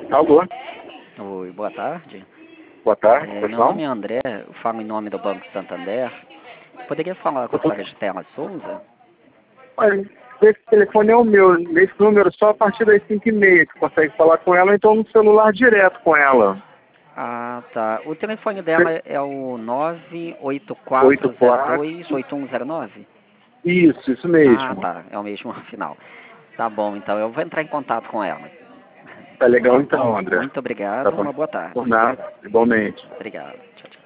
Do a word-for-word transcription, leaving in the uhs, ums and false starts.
Alô? Oi, boa tarde. Boa tarde, É, meu pessoal. nome é André, eu falo em nome do Banco Santander. Poderia falar com a senhora Estela Souza? Olha, esse telefone é o meu, nesse número só a partir das cinco e meia que consegue falar com ela, então no celular direto com ela. Ah, tá. O telefone dela é o nove oito Oito quatro zero quatro. dois oito um zero nove? Isso, isso Ah, mesmo. tá. É o mesmo final. Tá bom, então eu vou entrar em contato com ela. Tá legal então, André. Muito Tá obrigado, bom. uma boa tarde. Por nada, igualmente. Obrigado. Tchau, tchau.